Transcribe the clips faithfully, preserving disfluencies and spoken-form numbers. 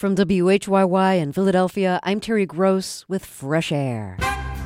From W H Y Y in Philadelphia, I'm Terry Gross with Fresh Air.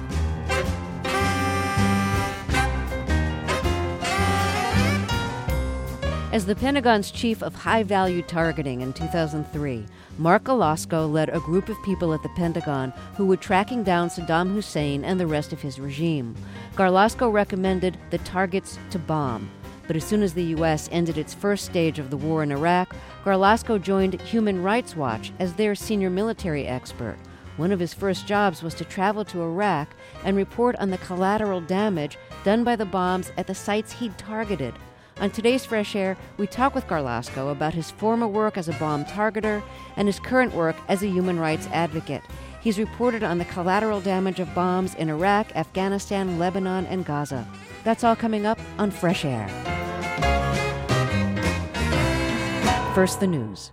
As the Pentagon's chief of high-value targeting in two thousand three, Mark Garlasco led a group of people at the Pentagon who were tracking down Saddam Hussein and the rest of his regime. Garlasco recommended the targets to bomb. But as soon as the U S ended its first stage of the war in Iraq, Garlasco joined Human Rights Watch as their senior military expert. One of his first jobs was to travel to Iraq and report on the collateral damage done by the bombs at the sites he'd targeted. On today's Fresh Air, we talk with Garlasco about his former work as a bomb targeter and his current work as a human rights advocate. He's reported on the collateral damage of bombs in Iraq, Afghanistan, Lebanon, and Gaza. That's all coming up on Fresh Air. First, the news.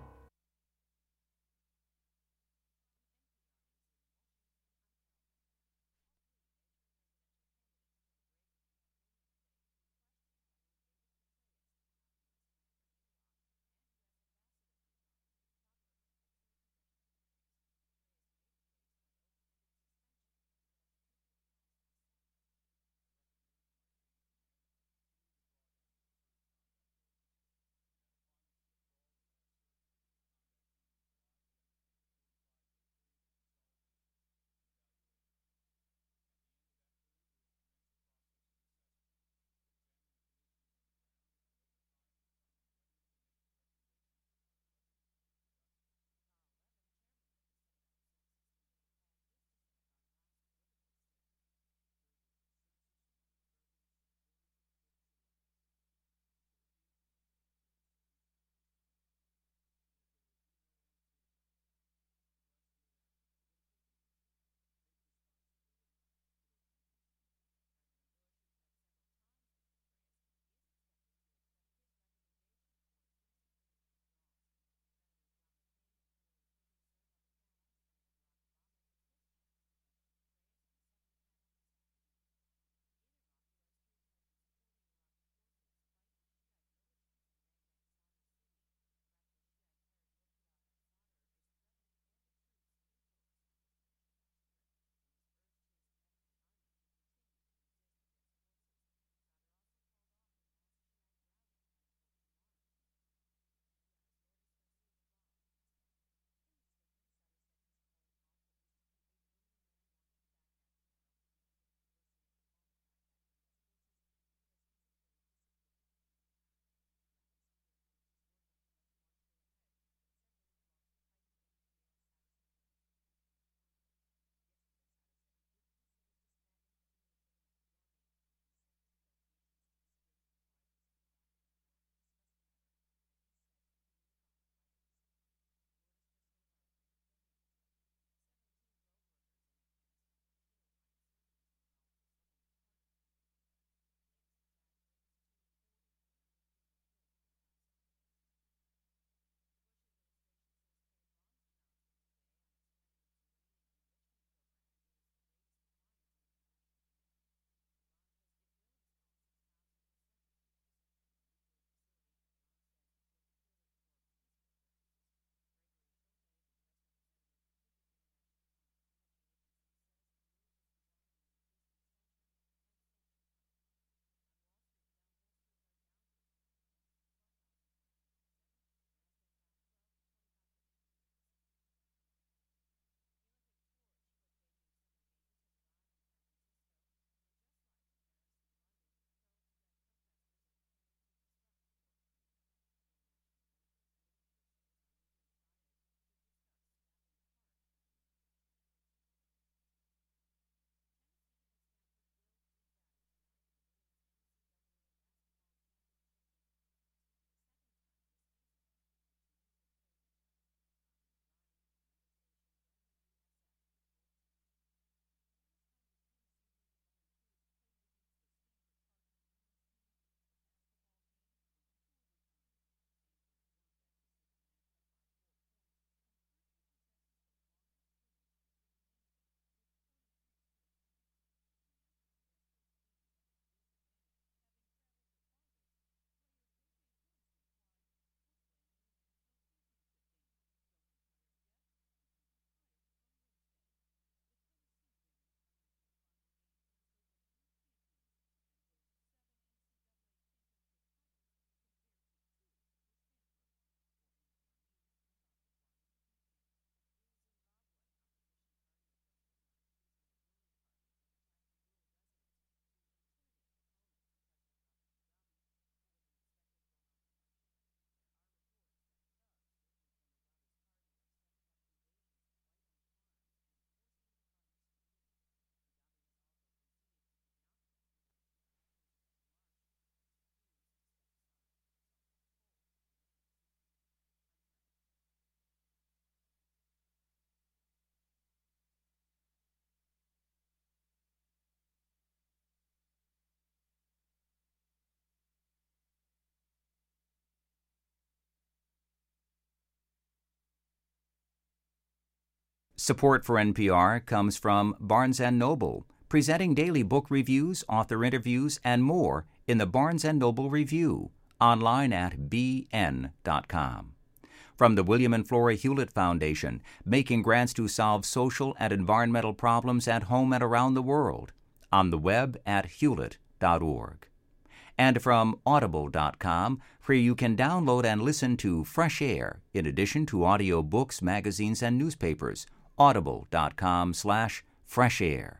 Support for N P R comes from Barnes and Noble, presenting daily book reviews, author interviews, and more in the Barnes and Noble Review, online at b n dot com. From the William and Flora Hewlett Foundation, making grants to solve social and environmental problems at home and around the world, on the web at hewlett dot org. And from audible dot com, where you can download and listen to Fresh Air, in addition to audio books, magazines, and newspapers. audible dot com slash fresh air.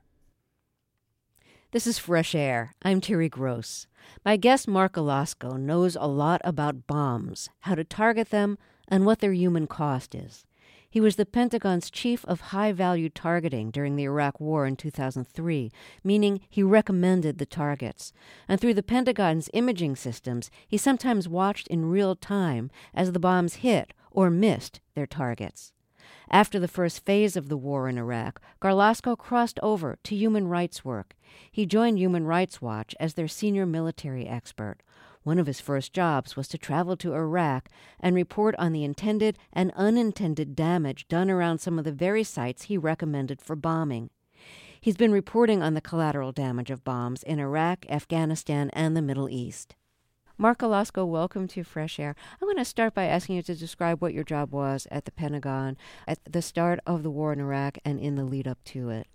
This is Fresh Air. I'm Terry Gross. My guest, Mark Alasko, knows a lot about bombs, how to target them, and what their human cost is. He was the Pentagon's chief of high-value targeting during the Iraq War in two thousand three, meaning he recommended the targets. And through the Pentagon's imaging systems, he sometimes watched in real time as the bombs hit or missed their targets. After the first phase of the war in Iraq, Garlasco crossed over to human rights work. He joined Human Rights Watch as their senior military expert. One of his first jobs was to travel to Iraq and report on the intended and unintended damage done around some of the very sites he recommended for bombing. He's been reporting on the collateral damage of bombs in Iraq, Afghanistan, and the Middle East. Mark Alasko, welcome to Fresh Air. I'm going to start by asking you to describe what your job was at the Pentagon at the start of the war in Iraq and in the lead up to it.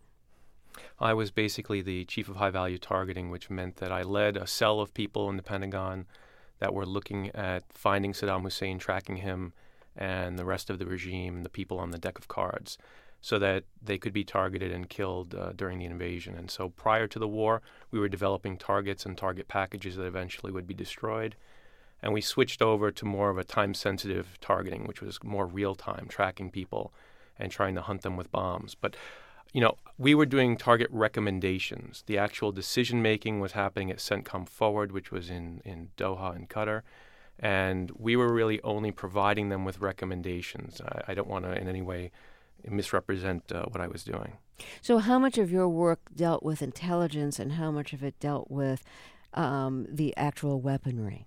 I was basically the chief of high-value targeting, which meant that I led a cell of people in the Pentagon that were looking at finding Saddam Hussein, tracking him, and the rest of the regime, the people on the deck of cards, so that they could be targeted and killed uh, during the invasion. And so prior to the war, we were developing targets and target packages that eventually would be destroyed. And we switched over to more of a time-sensitive targeting, which was more real-time, tracking people and trying to hunt them with bombs. But, you know, we were doing target recommendations. The actual decision-making was happening at CENTCOM Forward, which was in, in Doha in Qatar. And we were really only providing them with recommendations. I, I don't want to in any way misrepresent uh, what I was doing. So how much of your work dealt with intelligence and how much of it dealt with um, the actual weaponry?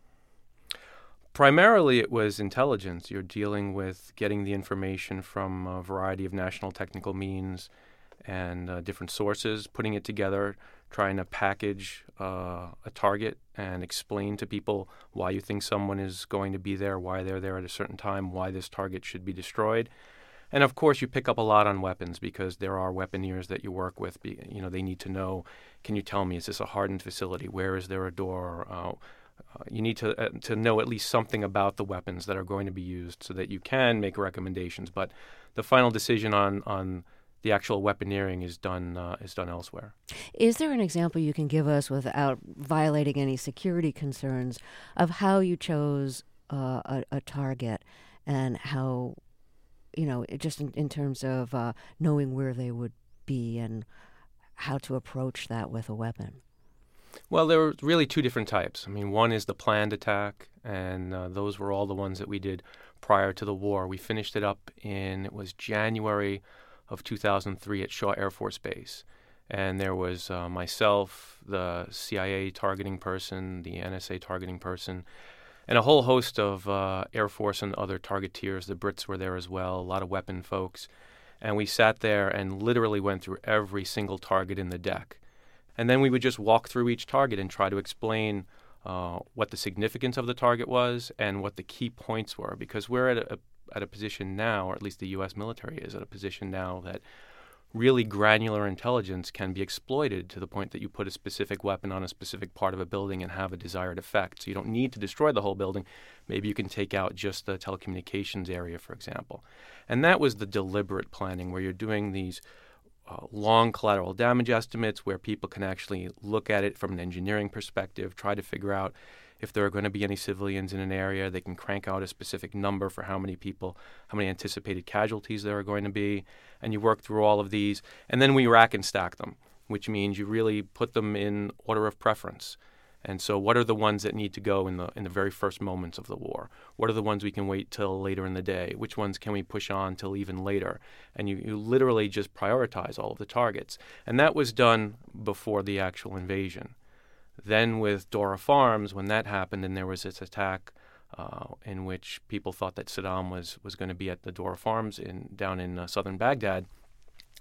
Primarily it was intelligence. You're dealing with getting the information from a variety of national technical means and uh, different sources, putting it together, trying to package uh, a target and explain to people why you think someone is going to be there, why they're there at a certain time, why this target should be destroyed. And of course, you pick up a lot on weapons because there are weaponeers that you work with. You know, they need to know, can you tell me, is this a hardened facility? Where is there a door? Uh, uh, you need to uh, to know at least something about the weapons that are going to be used so that you can make recommendations. But the final decision on on the actual weaponeering is done uh, is done elsewhere. Is there an example you can give us without violating any security concerns of how you chose uh, a, a target and how, you know, just in, in terms of uh, knowing where they would be and how to approach that with a weapon? Well, there were really two different types. I mean, one is the planned attack, and uh, those were all the ones that we did prior to the war. We finished it up in, it was January of two thousand three at Shaw Air Force Base. And there was uh, myself, the C I A targeting person, the N S A targeting person, and a whole host of uh, Air Force and other targeteers. The Brits were there as well, a lot of weapon folks. And we sat there and literally went through every single target in the deck. And then we would just walk through each target and try to explain uh, what the significance of the target was and what the key points were. Because we're at a, at a position now, or at least the U S military is at a position now, that really granular intelligence can be exploited to the point that you put a specific weapon on a specific part of a building and have a desired effect. So you don't need to destroy the whole building. Maybe you can take out just the telecommunications area, for example. And that was the deliberate planning, where you're doing these uh, long collateral damage estimates where people can actually look at it from an engineering perspective, try to figure out if there are going to be any civilians in an area. They can crank out a specific number for how many people, how many anticipated casualties there are going to be. And you work through all of these. And then we rack and stack them, which means you really put them in order of preference. And so what are the ones that need to go in the in the very first moments of the war? What are the ones we can wait till later in the day? Which ones can we push on till even later? And you, you literally just prioritize all of the targets. And that was done before the actual invasion. Then with Dora Farms, when that happened and there was this attack uh, in which people thought that Saddam was, was going to be at the Dora Farms in down in uh, southern Baghdad,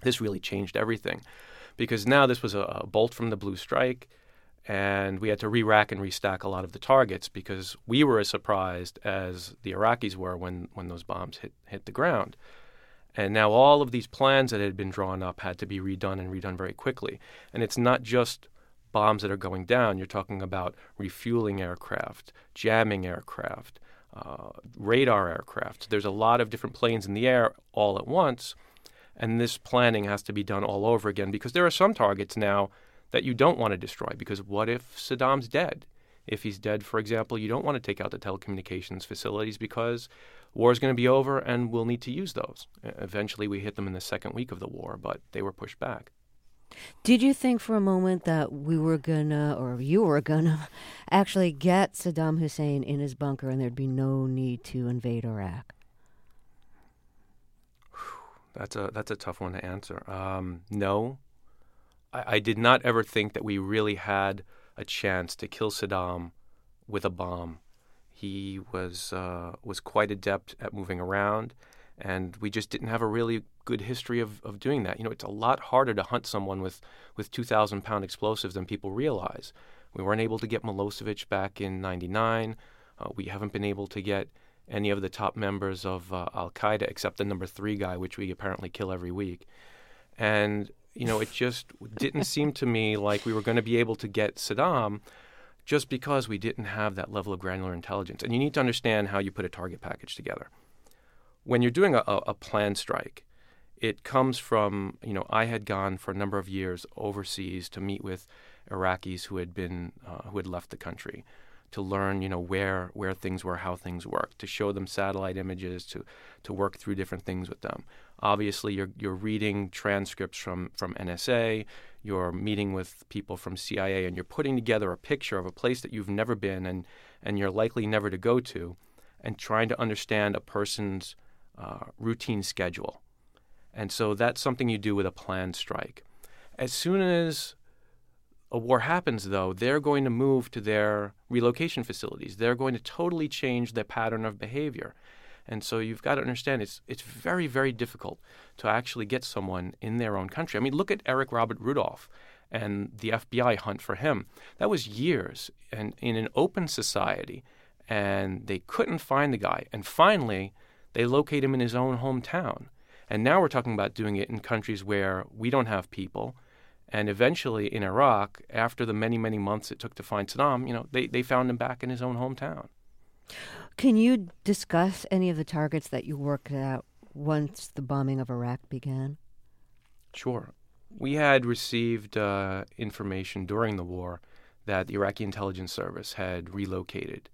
This really changed everything, because now this was a, a bolt from the blue strike, and we had to re-rack and restack a lot of the targets because we were as surprised as the Iraqis were when, when those bombs hit, hit the ground. And now all of these plans that had been drawn up had to be redone and redone very quickly. And it's not just bombs that are going down. You're talking about refueling aircraft, jamming aircraft, uh, radar aircraft. There's a lot of different planes in the air all at once, and this planning has to be done all over again because there are some targets now that you don't want to destroy, because what if Saddam's dead? If he's dead, for example, you don't want to take out the telecommunications facilities because war is going to be over and we'll need to use those. Eventually we hit them in the second week of the war, but they were pushed back. Did you think for a moment that we were gonna, or you were gonna, actually get Saddam Hussein in his bunker and there'd be no need to invade Iraq? That's a that's a tough one to answer. Um, no, I, I did not ever think that we really had a chance to kill Saddam with a bomb. He was uh, was quite adept at moving around, and we just didn't have a really good history of, of doing that. You know, it's a lot harder to hunt someone with, with two thousand pound explosives than people realize. We weren't able to get Milosevic back in ninety-nine. Uh, we haven't been able to get any of the top members of uh, Al-Qaeda except the number three guy, which we apparently kill every week. And, you know, it just didn't seem to me like we were going to be able to get Saddam just because we didn't have that level of granular intelligence. And you need to understand how you put a target package together. When you're doing a, a planned strike, it comes from, you know, I had gone for a number of years overseas to meet with Iraqis who had been, uh, who had left the country, to learn, you know, where where things were, how things worked, to show them satellite images, to to work through different things with them. Obviously, you're you're reading transcripts from, from N S A, you're meeting with people from C I A, and you're putting together a picture of a place that you've never been and, and you're likely never to go to, and trying to understand a person's uh, routine schedule. And so that's something you do with a planned strike. As soon as a war happens, though, they're going to move to their relocation facilities. They're going to totally change their pattern of behavior. And so you've got to understand it's it's very, very difficult to actually get someone in their own country. I mean, look at Eric Robert Rudolph and the F B I hunt for him. That was years and in an open society, and they couldn't find the guy. And finally, they locate him in his own hometown. And now we're talking about doing it in countries where we don't have people. And eventually in Iraq, after the many, many months it took to find Saddam, you know, they, they found him back in his own hometown. Can you discuss any of the targets that you worked out once the bombing of Iraq began? Sure. We had received uh, information during the war that the Iraqi intelligence service had relocated.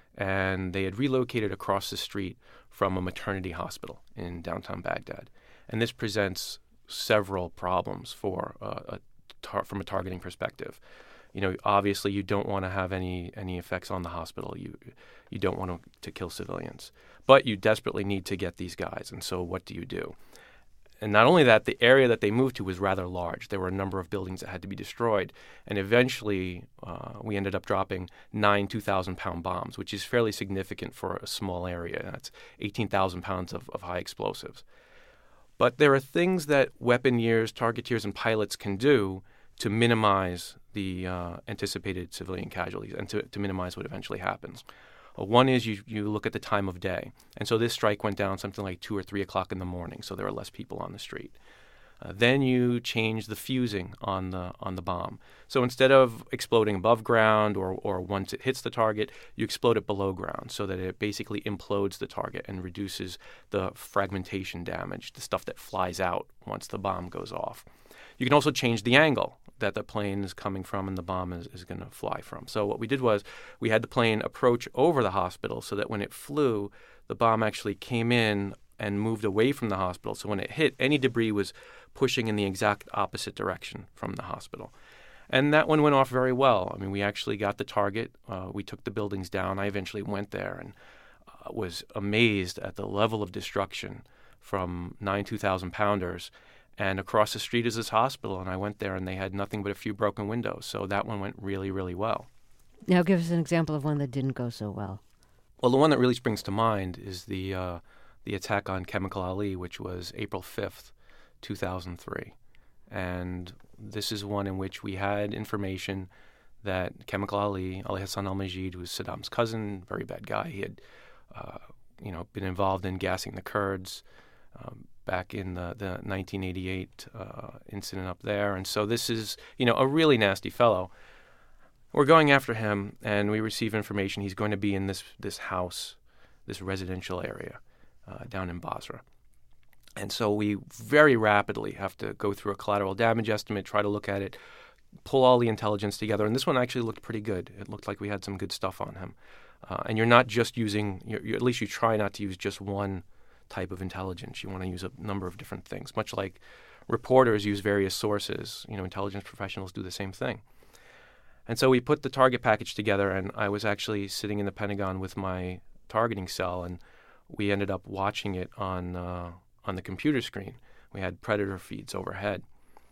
And they had relocated across the street from a maternity hospital in downtown Baghdad. And this presents several problems for uh, a tar- from a targeting perspective. You know, obviously you don't want to have any any effects on the hospital. You you don't want to, to kill civilians. But you desperately need to get these guys. And so what do you do? And not only that, the area that they moved to was rather large. There were a number of buildings that had to be destroyed. And eventually uh, we ended up dropping nine two thousand pound bombs, which is fairly significant for a small area. That's eighteen thousand pounds of, of high explosives. But there are things that weaponeers, targeteers, and pilots can do to minimize the uh, anticipated civilian casualties and to, to minimize what eventually happens. Uh, one is you, you look at the time of day. And so this strike went down something like two or three o'clock in the morning, so there were less people on the street. Uh, then you change the fusing on the on the bomb. So instead of exploding above ground or, or once it hits the target, you explode it below ground so that it basically implodes the target and reduces the fragmentation damage, the stuff that flies out once the bomb goes off. You can also change the angle that the plane is coming from and the bomb is, is going to fly from. So what we did was we had the plane approach over the hospital so that when it flew, the bomb actually came in and moved away from the hospital. So when it hit, any debris was pushing in the exact opposite direction from the hospital. And that one went off very well. I mean, we actually got the target. Uh, we took the buildings down. I eventually went there and uh, was amazed at the level of destruction from nine two thousand pounders. And across the street is this hospital, and I went there, and they had nothing but a few broken windows. So that one went really, really well. Now give us an example of one that didn't go so well. Well, the one that really springs to mind is the uh, the attack on Chemical Ali, which was April fifth, two thousand three. And this is one in which we had information that Chemical Ali, Ali Hassan al-Majid, who was Saddam's cousin, very bad guy, he had uh, you know, been involved in gassing the Kurds um, back in the, the nineteen eighty-eight uh, incident up there. And so this is, you know, a really nasty fellow. We're going after him, and we receive information he's going to be in this, this house, this residential area uh, down in Basra. And so we very rapidly have to go through a collateral damage estimate, try to look at it, pull all the intelligence together. And this one actually looked pretty good. It looked like we had some good stuff on him. Uh, and you're not just using, you're, you're, at least you try not to use just one type of intelligence. You want to use a number of different things, much like reporters use various sources. You know, intelligence professionals do the same thing. And so we put the target package together, and I was actually sitting in the Pentagon with my targeting cell, and we ended up watching it on uh, on the computer screen. We had Predator feeds overhead.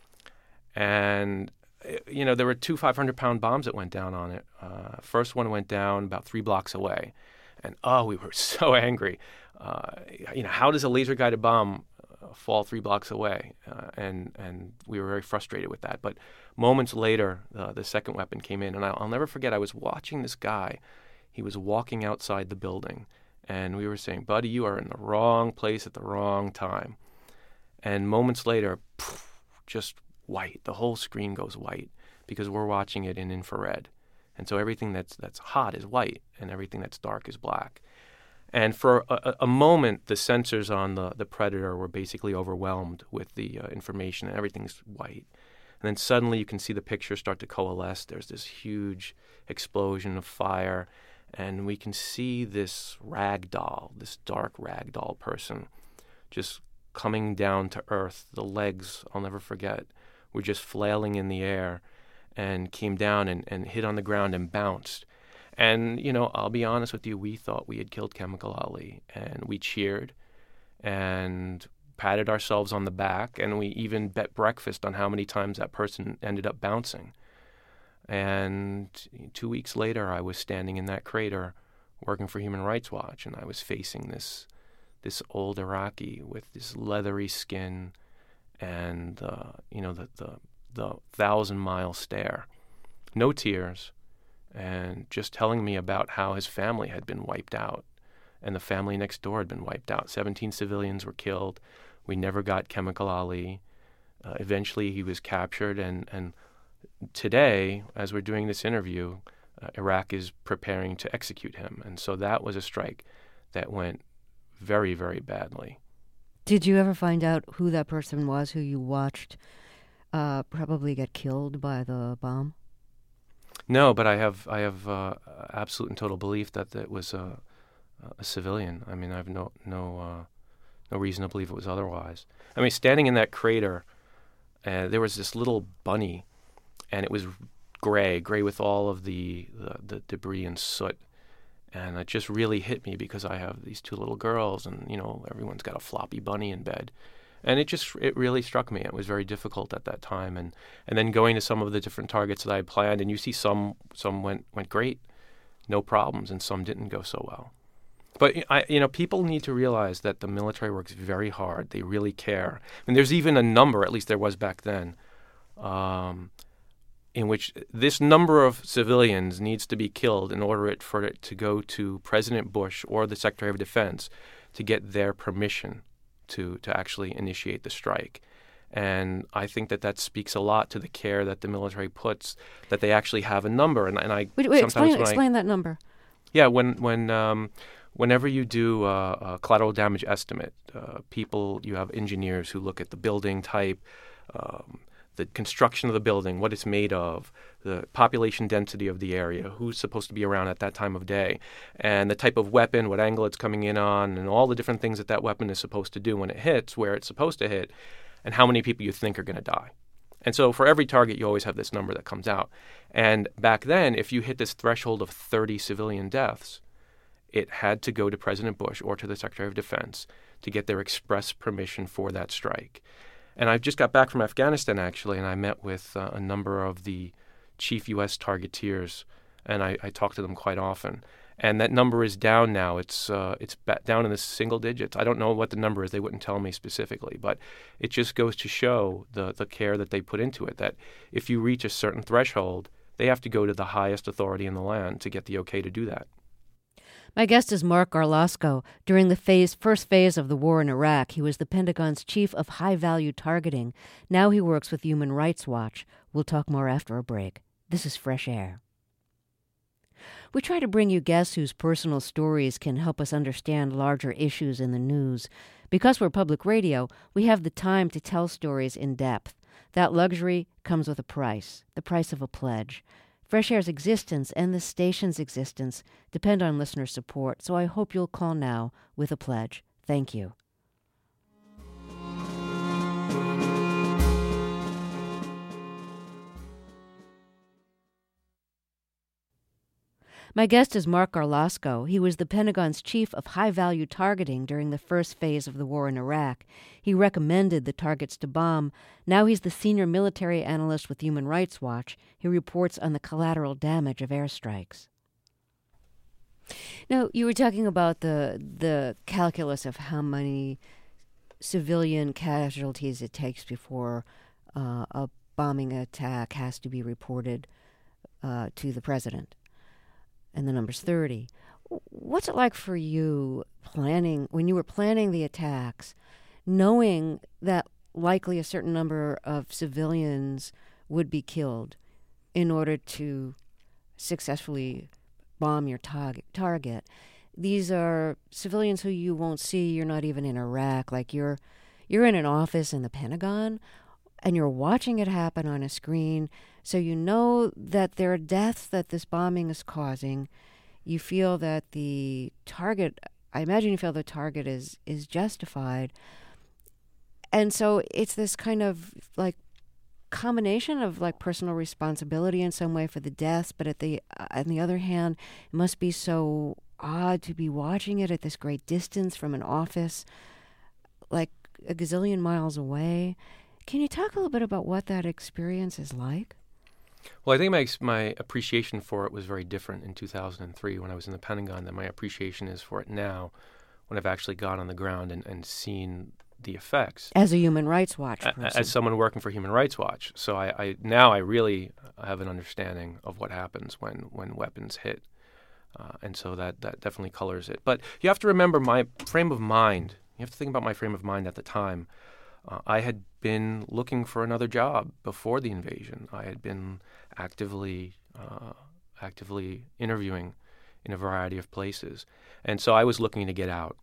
And, you know, there were two five hundred pound bombs that went down on it. Uh, first one went down about three blocks away. And, oh, we were so angry. Uh, you know, how does a laser-guided bomb uh, fall three blocks away? Uh, and, and we were very frustrated with that. But moments later, uh, the second weapon came in. And I'll, I'll never forget, I was watching this guy. He was walking outside the building. And we were saying, buddy, you are in the wrong place at the wrong time. And moments later, poof, just white. The whole screen goes white because we're watching it in infrared. And so everything that's that's hot is white, and everything that's dark is black. And for a, a moment, the sensors on the, the Predator were basically overwhelmed with the uh, information, and everything's white. And then suddenly you can see the picture start to coalesce. There's this huge explosion of fire, and we can see this rag doll, this dark rag doll person, just coming down to earth. The legs, I'll never forget, were just flailing in the air and came down and, and hit on the ground and bounced. And, you know, I'll be honest with you, we thought we had killed Chemical Ali, and we cheered and patted ourselves on the back, and we even bet breakfast on how many times that person ended up bouncing. And two weeks later, I was standing in that crater working for Human Rights Watch, and I was facing this this old Iraqi with this leathery skin and, uh, you know, the, the, the thousand-mile stare. No tears, and just telling me about how his family had been wiped out, and the family next door had been wiped out. Seventeen civilians were killed. We never got Chemical Ali. Uh, eventually, he was captured, and, and today, as we're doing this interview, uh, Iraq is preparing to execute him. And so that was a strike that went very, very badly. Did you ever find out who that person was who you watched uh, probably get killed by the bomb? No, but I have I have uh, absolute and total belief that it was a, a civilian. I mean, I have no no uh, no reason to believe it was otherwise. I mean, standing in that crater, uh, there was this little bunny, and it was gray, gray with all of the, the, the debris and soot. And it just really hit me because I have these two little girls, and, you know, everyone's got a floppy bunny in bed. And it just, it really struck me. It was very difficult at that time. And, and then going to some of the different targets that I had planned, and you see some some went, went great, no problems, and some didn't go so well. But, I, you know, people need to realize that the military works very hard. They really care. And there's even a number, at least there was back then, um, in which this number of civilians needs to be killed in order it, for it to go to President Bush or the Secretary of Defense to get their permission to, to actually initiate the strike. And I think that that speaks a lot to the care that the military puts, that they actually have a number. And, and I wait, wait, sometimes explain, explain I, that number. Yeah, when when um, whenever you do a, a collateral damage estimate, uh, people, you have engineers who look at the building type, um, the construction of the building, what it's made of, the population density of the area, who's supposed to be around at that time of day, and the type of weapon, what angle it's coming in on, and all the different things that that weapon is supposed to do when it hits, where it's supposed to hit, and how many people you think are going to die. And so for every target, you always have this number that comes out. And back then, if you hit this threshold of thirty civilian deaths, it had to go to President Bush or to the Secretary of Defense to get their express permission for that strike. And I just got back from Afghanistan, actually, and I met with uh, a number of the chief U S targeteers, and I, I talked to them quite often. And that number is down now. It's uh, it's ba- down in the single digits. I don't know what the number is. They wouldn't tell me specifically. But it just goes to show the, the care that they put into it, that if you reach a certain threshold, they have to go to the highest authority in the land to get the okay to do that. My guest is Mark Garlasco. During the phase, first phase of the war in Iraq, he was the Pentagon's chief of high-value targeting. Now he works with Human Rights Watch. We'll talk more after a break. This is Fresh Air. We try to bring you guests whose personal stories can help us understand larger issues in the news. Because we're public radio, we have the time to tell stories in depth. That luxury comes with a price, the price of a pledge. Fresh Air's existence and the station's existence depend on listener support, so I hope you'll call now with a pledge. Thank you. My guest is Mark Garlasco. He was the Pentagon's chief of high-value targeting during the first phase of the war in Iraq. He recommended the targets to bomb. Now he's the senior military analyst with Human Rights Watch. He reports on the collateral damage of airstrikes. Now, you were talking about the the calculus of how many civilian casualties it takes before uh, a bombing attack has to be reported uh, to the president. And the number's thirty. What's it like for you planning, when you were planning the attacks, knowing that likely a certain number of civilians would be killed in order to successfully bomb your target? target? These are civilians who you won't see. You're not even in Iraq. Like you're, you're in an office in the Pentagon, and you're watching it happen on a screen, so you know that there are deaths that this bombing is causing. You feel that the target, I imagine you feel the target is, is justified. And so it's this kind of like combination of like personal responsibility in some way for the deaths, but at the uh, on the other hand, it must be so odd to be watching it at this great distance from an office, like a gazillion miles away. Can you talk a little bit about what that experience is like? Well, I think my my appreciation for it was very different in two thousand three when I was in the Pentagon than my appreciation is for it now when I've actually gone on the ground and, and seen the effects. As a Human Rights Watch person. As someone working for Human Rights Watch. So I, I now I really have an understanding of what happens when, when weapons hit. Uh, and so that, that definitely colors it. But you have to remember my frame of mind. You have to think about my frame of mind at the time. Uh, I had been looking for another job before the invasion. I had been actively uh, actively interviewing in a variety of places. And so I was looking to get out.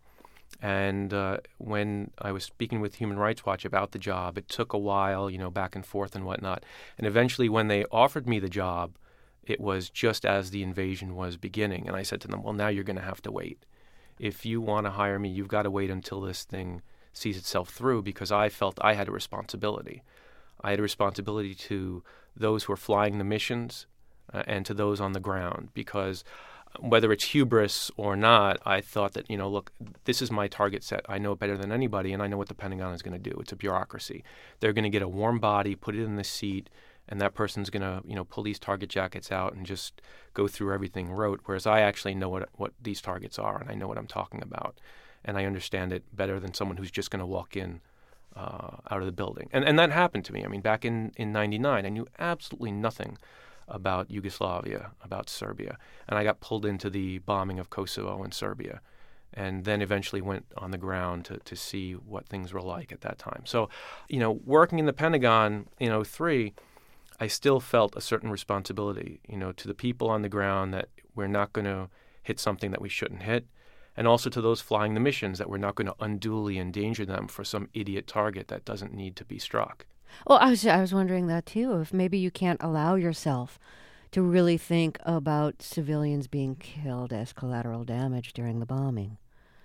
And uh, when I was speaking with Human Rights Watch about the job, it took a while, you know, back and forth and whatnot. And eventually when they offered me the job, it was just as the invasion was beginning. And I said to them, well, now you're going to have to wait. If you want to hire me, you've got to wait until this thing sees itself through, because I felt I had a responsibility. I had a responsibility to those who are flying the missions uh, and to those on the ground, because whether it's hubris or not, I thought that, you know, look, this is my target set. I know it better than anybody, and I know what the Pentagon is going to do. It's a bureaucracy. They're going to get a warm body, put it in the seat, and that person's going to, you know, pull these target jackets out and just go through everything rote, whereas I actually know what what these targets are, and I know what I'm talking about, and I understand it better than someone who's just going to walk in uh, out of the building. And and that happened to me. I mean, back in, in ninety-nine, I knew absolutely nothing about Yugoslavia, about Serbia, and I got pulled into the bombing of Kosovo and Serbia, and then eventually went on the ground to, to see what things were like at that time. So, you know, working in the Pentagon in oh three, I still felt a certain responsibility, you know, to the people on the ground that we're not going to hit something that we shouldn't hit, and also to those flying the missions that we're not going to unduly endanger them for some idiot target that doesn't need to be struck. Well, I was I was wondering that too. If maybe you can't allow yourself to really think about civilians being killed as collateral damage during the bombing.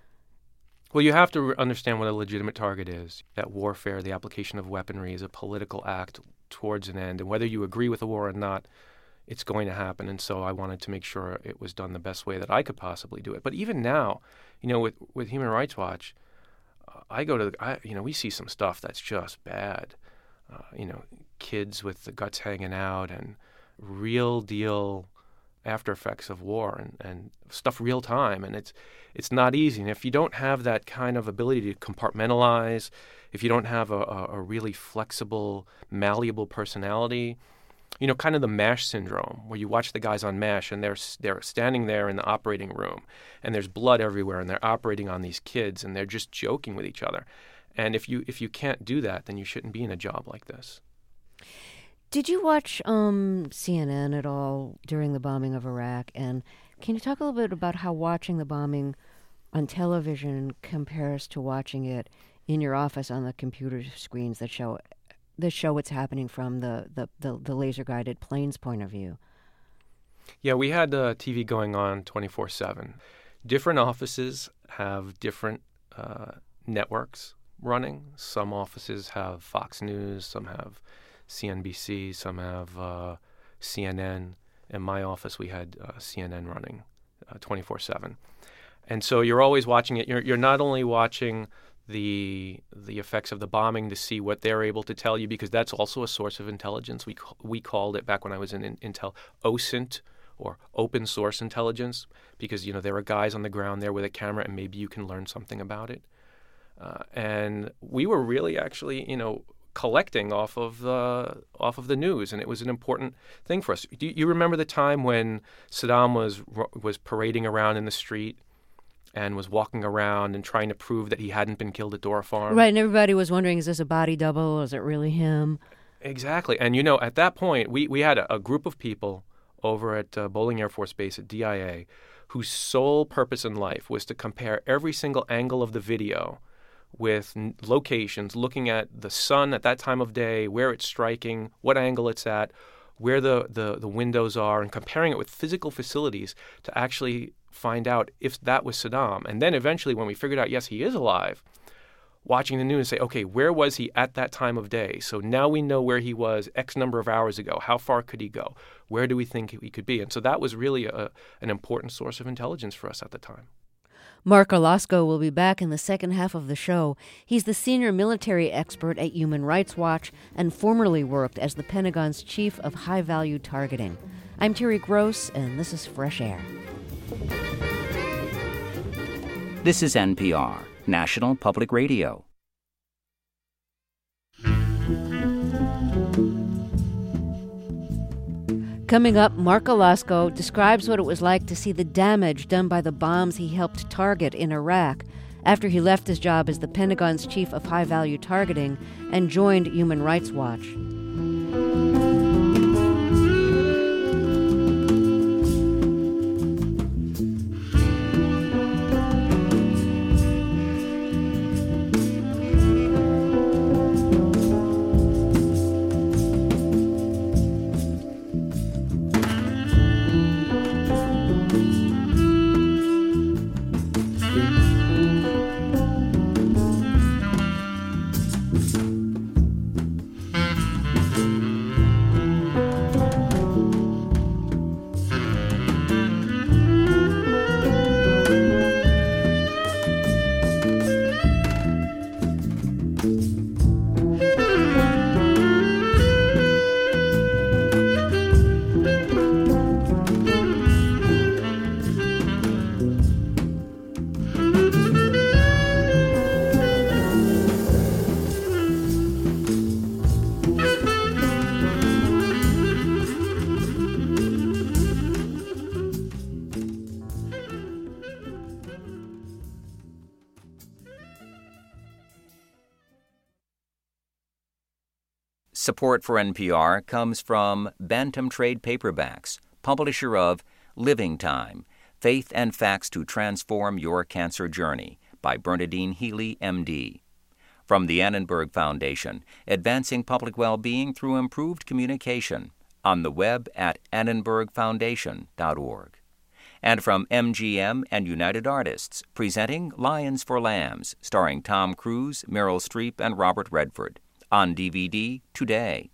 Well, you have to understand what a legitimate target is. That warfare, the application of weaponry, is a political act towards an end, and whether you agree with the war or not, it's going to happen. And so I wanted to make sure it was done the best way that I could possibly do it. But even now, you know, with with Human Rights Watch, uh, I go to, the, I, you know, we see some stuff that's just bad. Uh, you know, kids with the guts hanging out and real deal after effects of war and, and stuff real time. And it's it's not easy. And if you don't have that kind of ability to compartmentalize, if you don't have a, a, a really flexible, malleable personality, you know, kind of the MASH syndrome, where you watch the guys on MASH and they're they're standing there in the operating room and there's blood everywhere and they're operating on these kids and they're just joking with each other. And if you if you can't do that, then you shouldn't be in a job like this. Did you watch um, C N N at all during the bombing of Iraq? And can you talk a little bit about how watching the bombing on television compares to watching it in your office on the computer screens that show that show what's happening from the, the, the, the laser-guided plane's point of view? Yeah, we had uh, T V going on twenty-four seven. Different offices have different uh, networks running. Some offices have Fox News, some have C N B C, some have uh, C N N. In my office, we had uh, C N N running uh, twenty-four seven. And so you're always watching it. You're, you're not only watching the the effects of the bombing to see what they're able to tell you, because that's also a source of intelligence. We we called it, back when I was in, in Intel, O S I N T, or open source intelligence, because, you know, there are guys on the ground there with a camera and maybe you can learn something about it. Uh, and we were really actually, you know, collecting off of the off of the news, and it was an important thing for us. Do you remember the time when Saddam was was parading around in the street and was walking around and trying to prove that he hadn't been killed at Dora Farm? Right, and everybody was wondering, is this a body double? Is it really him? Exactly. And, you know, at that point, we, we had a, a group of people over at uh, Bolling Air Force Base at D I A whose sole purpose in life was to compare every single angle of the video with n- locations, looking at the sun at that time of day, where it's striking, what angle it's at, where the, the, the windows are, and comparing it with physical facilities to actually find out if that was Saddam. And then eventually, when we figured out, yes, he is alive, watching the news and say, okay, where was he at that time of day? So now we know where he was X number of hours ago. How far could he go? Where do we think he could be? And so that was really a, an important source of intelligence for us at the time. Mark Orlosco will be back in the second half of the show. He's the senior military expert at Human Rights Watch and formerly worked as the Pentagon's chief of high-value targeting. I'm Terry Gross, and this is Fresh Air. This is N P R, National Public Radio. Coming up, Mark Orlosco describes what it was like to see the damage done by the bombs he helped target in Iraq after he left his job as the Pentagon's chief of high-value targeting and joined Human Rights Watch. Support for N P R comes from Bantam Trade Paperbacks, publisher of Living Time, Faith and Facts to Transform Your Cancer Journey by Bernadine Healy, M D. From the Annenberg Foundation, advancing public well-being through improved communication, on the web at annenberg foundation dot org. And from M G M and United Artists, presenting Lions for Lambs, starring Tom Cruise, Meryl Streep, and Robert Redford. On D V D today.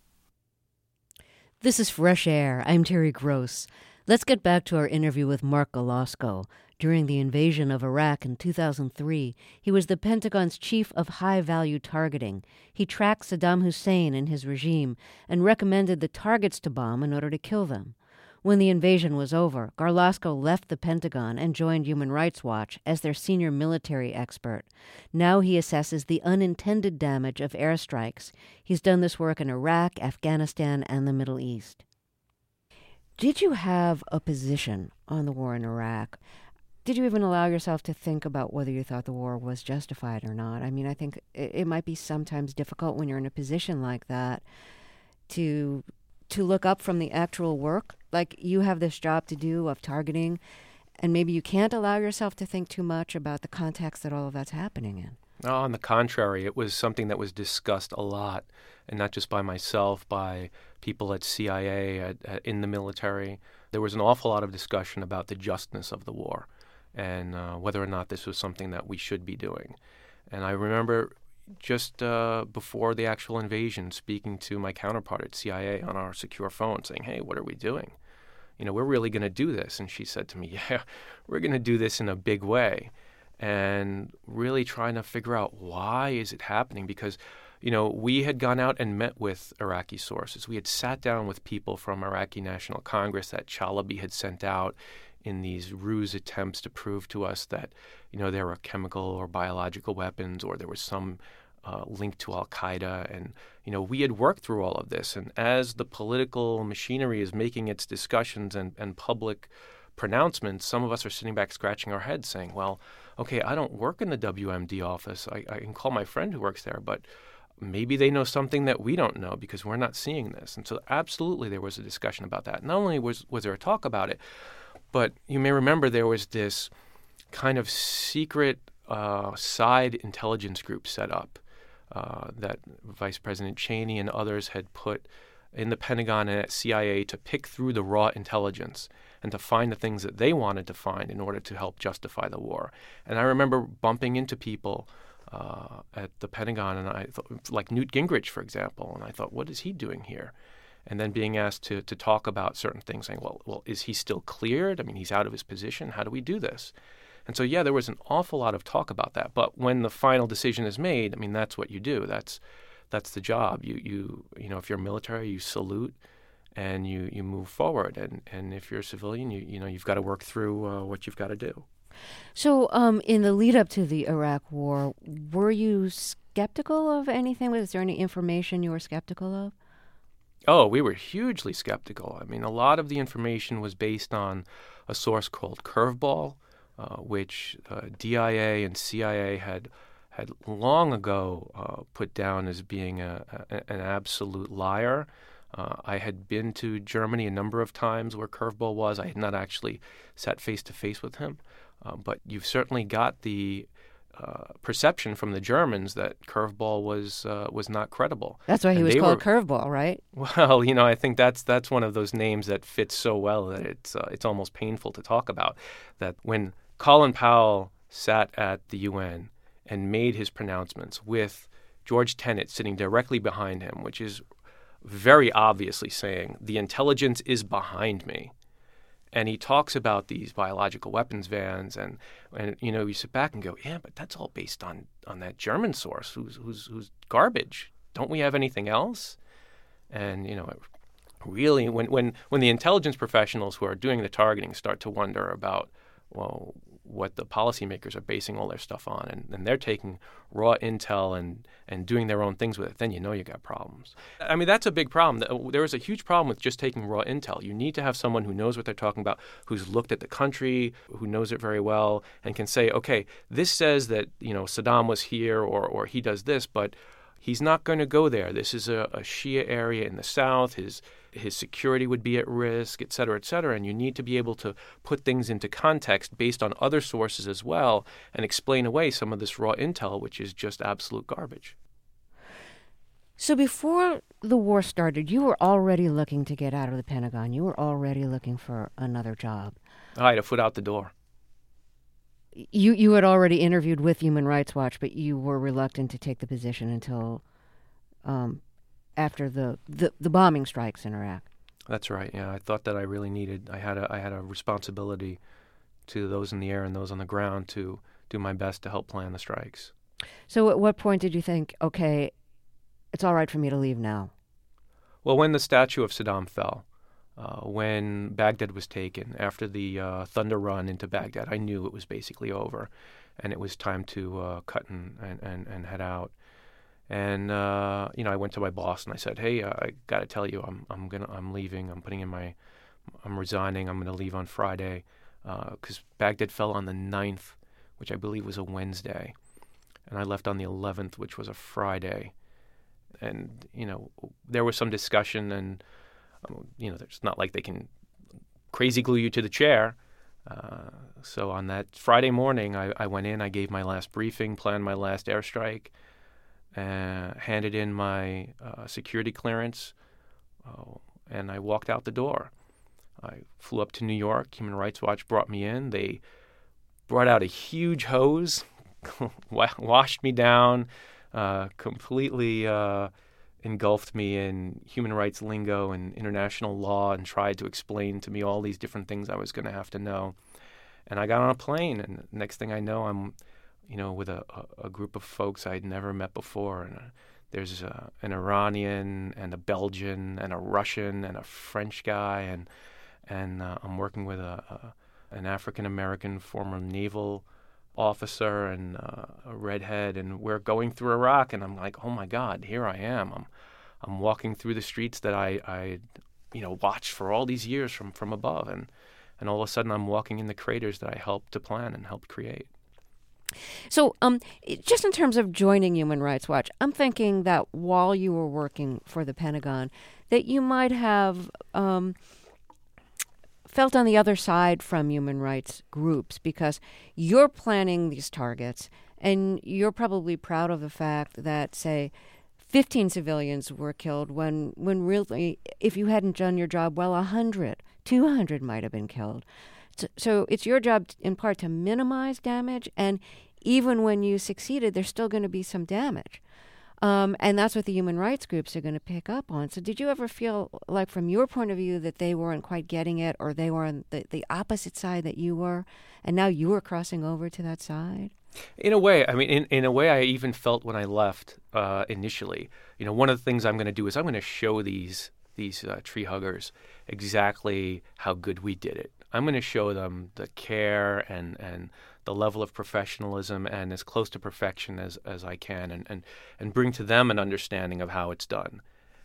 This is Fresh Air. I'm Terry Gross. Let's get back to our interview with Mark Orlosco. During the invasion of Iraq in two thousand three, he was the Pentagon's chief of high-value targeting. He tracked Saddam Hussein and his regime and recommended the targets to bomb in order to kill them. When the invasion was over, Garlasco left the Pentagon and joined Human Rights Watch as their senior military expert. Now he assesses the unintended damage of airstrikes. He's done this work in Iraq, Afghanistan, and the Middle East. Did you have a position on the war in Iraq? Did you even allow yourself to think about whether you thought the war was justified or not? I mean, I think it, it might be sometimes difficult when you're in a position like that to to look up from the actual work. Like, you have this job to do of targeting, and maybe you can't allow yourself to think too much about the context that all of that's happening in. No, on the contrary, it was something that was discussed a lot, and not just by myself, by people at C I A, at, at, in the military. There was an awful lot of discussion about the justness of the war and uh, whether or not this was something that we should be doing. And I remember just uh, before the actual invasion speaking to my counterpart at C I A on our secure phone saying, hey, what are we doing? You know, we're really going to do this. And she said to me, yeah, we're going to do this in a big way. And really trying to figure out why is it happening? Because, you know, we had gone out and met with Iraqi sources. We had sat down with people from Iraqi National Congress that Chalabi had sent out in these ruse attempts to prove to us that, you know, there were chemical or biological weapons or there was some uh, link to al-Qaeda. And, you know, we had worked through all of this. And as the political machinery is making its discussions and, and public pronouncements, some of us are sitting back scratching our heads saying, well, okay, I don't work in the W M D office. I, I can call my friend who works there, but maybe they know something that we don't know because we're not seeing this. And so absolutely there was a discussion about that. Not only was, was there a talk about it, but you may remember there was this kind of secret uh, side intelligence group set up uh, that Vice President Cheney and others had put in the Pentagon and at C I A to pick through the raw intelligence and to find the things that they wanted to find in order to help justify the war. And I remember bumping into people uh, at the Pentagon, and I thought, like Newt Gingrich, for example, and I thought, what is he doing here? And then being asked to to talk about certain things, saying, well, well, is he still cleared? I mean, he's out of his position. How do we do this? And so, yeah, there was an awful lot of talk about that. But when the final decision is made, I mean, that's what you do. That's that's the job. You you you know, if you're military, you salute and you, you move forward. And, and if you're a civilian, you you know, you've got to work through uh, what you've got to do. So um, in the lead up to the Iraq War, were you skeptical of anything? Was there any information you were skeptical of? Oh, we were hugely skeptical. I mean, a lot of the information was based on a source called Curveball, uh, which uh, D I A and C I A had had long ago uh, put down as being a, a, an absolute liar. Uh, I had been to Germany a number of times where Curveball was. I had not actually sat face-to-face with him. Uh, but you've certainly got the uh, perception from the Germans that Curveball was uh, was not credible. That's why he and was called were, Curveball, right? Well, you know, I think that's that's one of those names that fits so well that it's uh, it's almost painful to talk about. That when Colin Powell sat at the U N and made his pronouncements with George Tenet sitting directly behind him, which is very obviously saying the intelligence is behind me. And he talks about these biological weapons vans, and, and you know, you sit back and go, yeah, but that's all based on, on that German source who's, who's, who's garbage. Don't we have anything else? And, you know, it really, when, when, when the intelligence professionals who are doing the targeting start to wonder about, well, what the policymakers are basing all their stuff on, and, and they're taking raw intel and, and doing their own things with it, then you know you got problems. I mean, that's a big problem. There is a huge problem with just taking raw intel. You need to have someone who knows what they're talking about, who's looked at the country, who knows it very well, and can say, okay, this says that, you know, Saddam was here or, or he does this, but he's not going to go there. This is a, a Shia area in the south. His his security would be at risk, et cetera, et cetera. And you need to be able to put things into context based on other sources as well and explain away some of this raw intel, which is just absolute garbage. So before the war started, you were already looking to get out of the Pentagon. You were already looking for another job. I had a foot out the door. You you had already interviewed with Human Rights Watch, but you were reluctant to take the position until um, after the, the, the bombing strikes in Iraq. That's right. Yeah, I thought that I really needed. I had a I had a responsibility to those in the air and those on the ground to do my best to help plan the strikes. So, at what point did you think, okay, it's all right for me to leave now? Well, when the statue of Saddam fell, Uh, when Baghdad was taken, after the uh, Thunder Run into Baghdad, I knew it was basically over, and it was time to uh, cut and, and, and, and head out. And uh, you know, I went to my boss and I said, "Hey, uh, I got to tell you, I'm I'm gonna I'm leaving. I'm putting in my, I'm resigning. I'm gonna leave on Friday, because uh, Baghdad fell on the ninth, which I believe was a Wednesday, and I left on the eleventh, which was a Friday. And you know, there was some discussion and." You know, it's not like they can crazy glue you to the chair. Uh, so on that Friday morning, I, I went in, I gave my last briefing, planned my last airstrike, uh, handed in my uh, security clearance, uh, and I walked out the door. I flew up to New York. Human Rights Watch brought me in. They brought out a huge hose, washed me down, uh, completely... Uh, engulfed me in human rights lingo and international law and tried to explain to me all these different things I was going to have to know. And I got on a plane, and next thing I know, I'm, you know, with a, a, a group of folks I'd never met before. And uh, there's uh, an Iranian and a Belgian and a Russian and a French guy, and and uh, I'm working with a, a an African American former naval officer and uh, a redhead, and we're going through Iraq, and I'm like, oh my God, here I am. I'm I'm walking through the streets that I, I you know, watched for all these years from, from above, and, and all of a sudden I'm walking in the craters that I helped to plan and helped create. So um, just in terms of joining Human Rights Watch, I'm thinking that while you were working for the Pentagon, that you might have um, felt on the other side from human rights groups, because you're planning these targets and you're probably proud of the fact that, say, fifteen civilians were killed when, when really, if you hadn't done your job well, one hundred, two hundred might have been killed. So, so it's your job in part to minimize damage, and even when you succeeded, there's still going to be some damage. Um, and that's what the human rights groups are going to pick up on. So did you ever feel like, from your point of view, that they weren't quite getting it, or they were on the, the opposite side that you were, and now you were crossing over to that side? In a way, I mean, in, in a way, I even felt when I left uh, initially, you know, one of the things I'm going to do is I'm going to show these these uh, tree huggers exactly how good we did it. I'm going to show them the care and, and the level of professionalism and as close to perfection as, as I can, and, and, and bring to them an understanding of how it's done.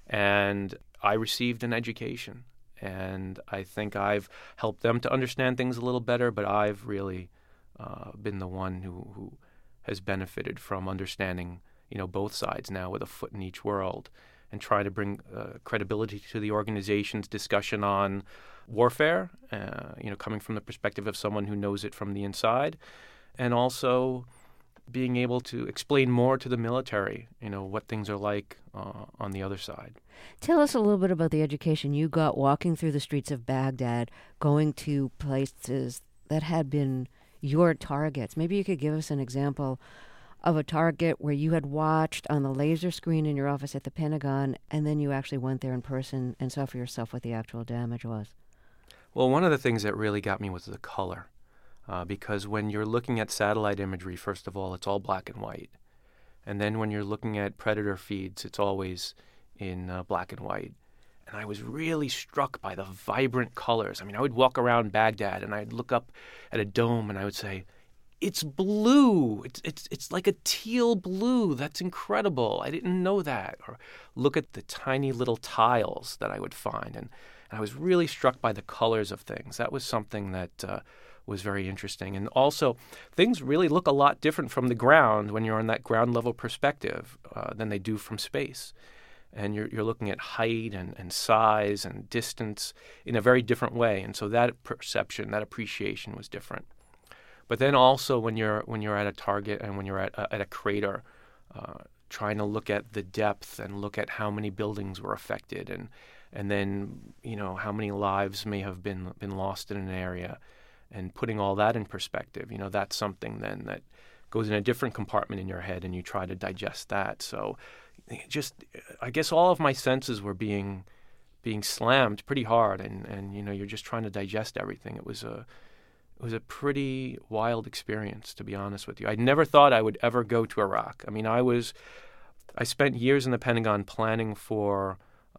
And I received an education, and I think I've helped them to understand things a little better, but I've really uh, been the one who, who has benefited from understanding, you know, both sides now with a foot in each world, and try to bring uh, credibility to the organization's discussion on warfare, uh, you know, coming from the perspective of someone who knows it from the inside, and also being able to explain more to the military, you know, what things are like uh, on the other side. Tell us a little bit about the education you got walking through the streets of Baghdad, going to places that had been your targets. Maybe you could give us an example of a target where you had watched on the laser screen in your office at the Pentagon, and then you actually went there in person and saw for yourself what the actual damage was. Well, one of the things that really got me was the color, uh, because when you're looking at satellite imagery, first of all, it's all black and white. And then when you're looking at predator feeds, it's always in uh, black and white. And I was really struck by the vibrant colors. I mean, I would walk around Baghdad and I'd look up at a dome and I would say, it's blue. It's it's it's like a teal blue. That's incredible. I didn't know that. Or look at the tiny little tiles that I would find. And, and I was really struck by the colors of things. That was something that uh, was very interesting. And also, things really look a lot different from the ground when you're on that ground level perspective uh, than they do from space. And you're you're looking at height and, and size and distance in a very different way. And so that perception, that appreciation was different. But then also when you're when you're at a target and when you're at a, at a crater, uh, trying to look at the depth and look at how many buildings were affected, and and then you know how many lives may have been been lost in an area, and putting all that in perspective, you know that's something then that goes in a different compartment in your head, and you try to digest that. So, just I guess all of my senses were being being slammed pretty hard, and and you know you're just trying to digest everything. It was a It was a pretty wild experience, to be honest with you. I never thought I would ever go to Iraq. I mean, I was, I spent years in the Pentagon planning for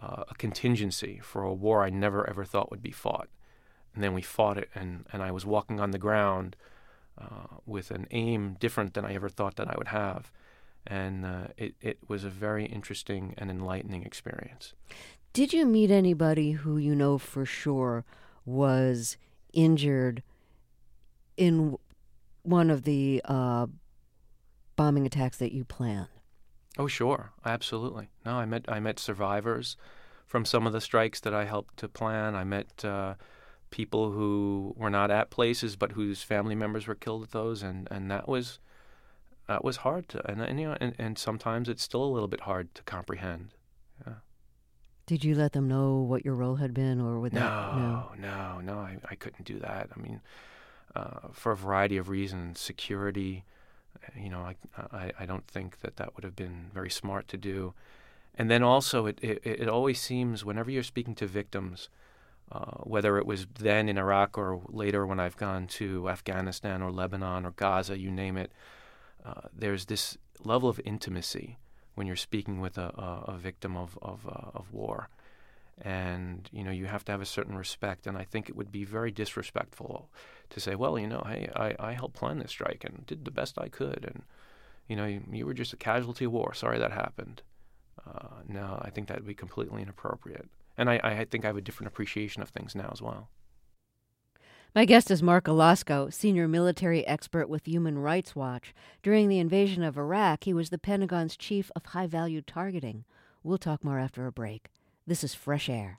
uh, a contingency for a war I never ever thought would be fought. And then we fought it, and, and I was walking on the ground uh, with an aim different than I ever thought that I would have. And uh, it, it was a very interesting and enlightening experience. Did you meet anybody who you know for sure was injured in one of the uh, bombing attacks that you planned? Oh, sure, absolutely. No, I met I met survivors from some of the strikes that I helped to plan. I met uh, people who were not at places, but whose family members were killed at those, and, and that was that was hard to, and, and you know, and, and sometimes it's still a little bit hard to comprehend. Yeah. Did you let them know what your role had been, or would no, that? No, no, no. I, I couldn't do that. I mean, uh, for a variety of reasons, security. You know, I, I, I don't think that that would have been very smart to do. And then also, it, it, it always seems whenever you're speaking to victims, uh, whether it was then in Iraq or later when I've gone to Afghanistan or Lebanon or Gaza, you name it, uh, there's this level of intimacy when you're speaking with a, a, a victim of of, uh, of war. And, you know, you have to have a certain respect. And I think it would be very disrespectful to say, well, you know, hey, I, I helped plan this strike and did the best I could. And, you know, you, you were just a casualty of war. Sorry that happened. Uh, no, I think that would be completely inappropriate. And I, I think I have a different appreciation of things now as well. My guest is Mark Alasko, senior military expert with Human Rights Watch. During the invasion of Iraq, he was the Pentagon's chief of high-value targeting. We'll talk more after a break. This is Fresh Air.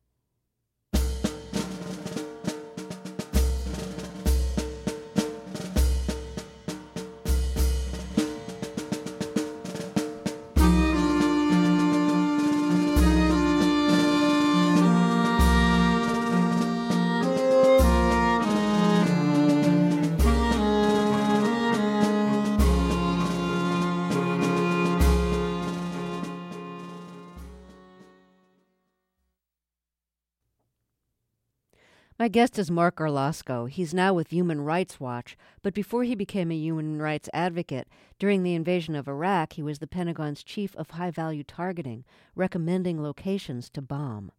My guest is Mark Alasko. He's now with Human Rights Watch, but before he became a human rights advocate, during the invasion of Iraq, he was the Pentagon's chief of high-value targeting, recommending locations to bomb.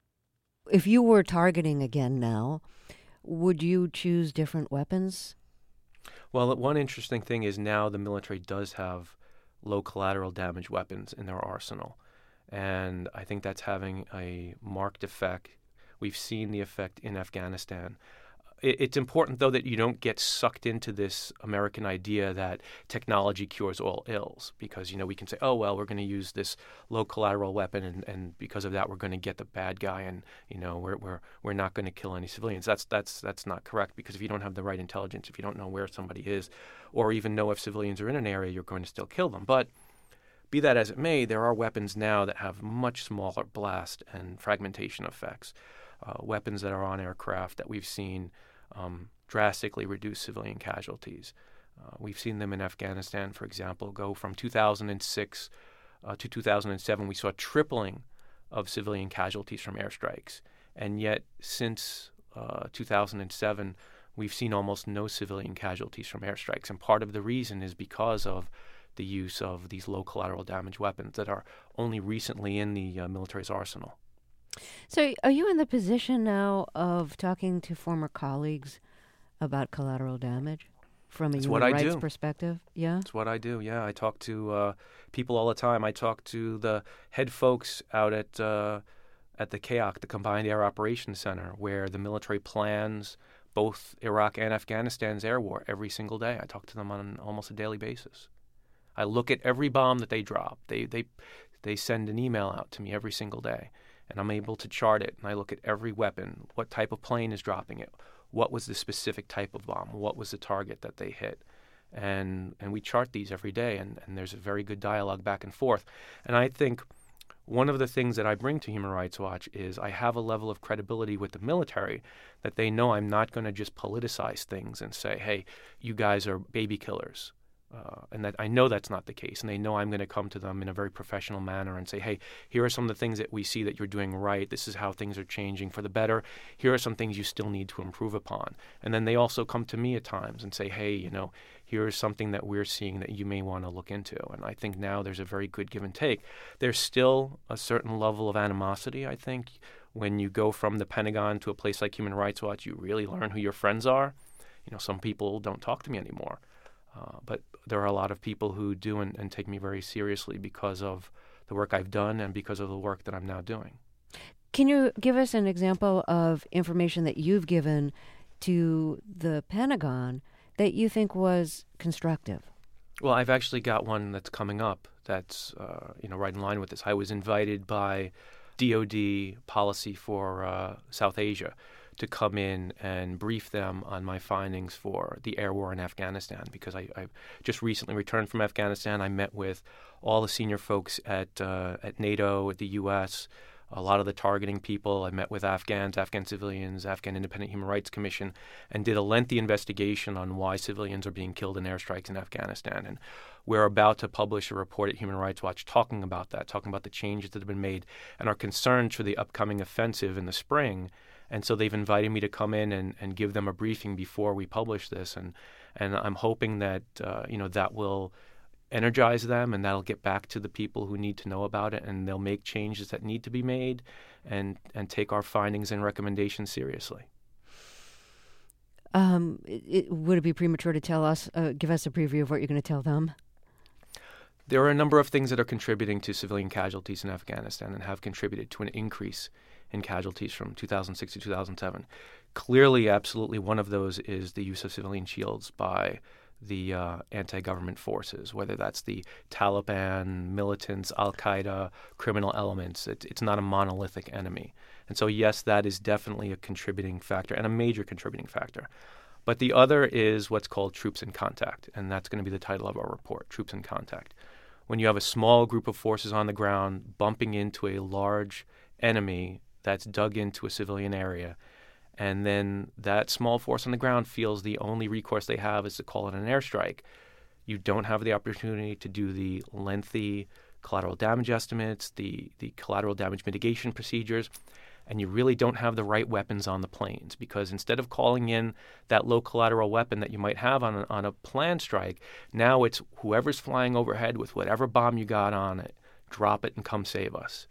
If you were targeting again now, would you choose different weapons? Well, one interesting thing is now the military does have low collateral damage weapons in their arsenal, and I think that's having a marked effect. We've seen the effect in Afghanistan. It's important, though, that you don't get sucked into this American idea that technology cures all ills, because, you know, we can say, oh, well, we're going to use this low collateral weapon, and, and because of that, we're going to get the bad guy, and, you know, we're we're we're not going to kill any civilians. That's that's that's not correct, because if you don't have the right intelligence, if you don't know where somebody is, or even know if civilians are in an area, you're going to still kill them. But be that as it may, there are weapons now that have much smaller blast and fragmentation effects. Uh, weapons that are on aircraft that we've seen um, drastically reduce civilian casualties. Uh, we've seen them in Afghanistan, for example, go from two thousand six uh, to two thousand seven. We saw a tripling of civilian casualties from airstrikes. And yet, since uh, two thousand seven, we've seen almost no civilian casualties from airstrikes. And part of the reason is because of the use of these low collateral damage weapons that are only recently in the uh, military's arsenal. So are you in the position now of talking to former colleagues about collateral damage from a That's human what I rights do. perspective? Yeah? That's what I do, yeah. I talk to uh, people all the time. I talk to the head folks out at uh, at the C A O C, the Combined Air Operations Center, where the military plans both Iraq and Afghanistan's air war every single day. I talk to them on almost a daily basis. I look at every bomb that they drop. They they they send an email out to me every single day. And I'm able to chart it, and I look at every weapon, what type of plane is dropping it, what was the specific type of bomb, what was the target that they hit. And and we chart these every day, and, and there's a very good dialogue back and forth. And I think one of the things that I bring to Human Rights Watch is I have a level of credibility with the military that they know I'm not going to just politicize things and say, hey, you guys are baby killers. Uh, and that I know that's not the case, and they know I'm going to come to them in a very professional manner and say, hey, here are some of the things that we see that you're doing right. This is how things are changing for the better. Here are some things you still need to improve upon. And then they also come to me at times and say, hey, you know, here is something that we're seeing that you may want to look into. And I think now there's a very good give and take. There's still a certain level of animosity, I think. When you go from the Pentagon to a place like Human Rights Watch, you really learn who your friends are. You know, some people don't talk to me anymore. Uh, but there are a lot of people who do and, and take me very seriously because of the work I've done and because of the work that I'm now doing. Can you give us an example of information that you've given to the Pentagon that you think was constructive? Well, I've actually got one that's coming up that's uh, you know right in line with this. I was invited by D O D Policy for uh, South Asia to come in and brief them on my findings for the air war in Afghanistan, because I, I just recently returned from Afghanistan. I met with all the senior folks at uh, at NATO, at the U S, a lot of the targeting people. I met with Afghans, Afghan civilians, Afghan Independent Human Rights Commission, and did a lengthy investigation on why civilians are being killed in airstrikes in Afghanistan. And we're about to publish a report at Human Rights Watch talking about that, talking about the changes that have been made and our concerns for the upcoming offensive in the spring. And so they've invited me to come in and, and give them a briefing before we publish this. And, and I'm hoping that, uh, you know, that will energize them and that'll get back to the people who need to know about it, and they'll make changes that need to be made and, and take our findings and recommendations seriously. Um, it, it, would it be premature to tell us, uh, give us a preview of what you're going to tell them? There are a number of things that are contributing to civilian casualties in Afghanistan and have contributed to an increase in casualties from two thousand six to two thousand seven. Clearly, absolutely, one of those is the use of civilian shields by the uh, anti-government forces, whether that's the Taliban, militants, Al-Qaeda, criminal elements. It, it's not a monolithic enemy. And so, yes, that is definitely a contributing factor and a major contributing factor. But the other is what's called troops in contact, and that's going to be the title of our report, Troops in Contact. When you have a small group of forces on the ground bumping into a large enemy that's dug into a civilian area, and then that small force on the ground feels the only recourse they have is to call it an airstrike, you don't have the opportunity to do the lengthy collateral damage estimates, the, the collateral damage mitigation procedures, and you really don't have the right weapons on the planes, because instead of calling in that low collateral weapon that you might have on a, on a planned strike, now it's whoever's flying overhead with whatever bomb you got on it, drop it and come save us.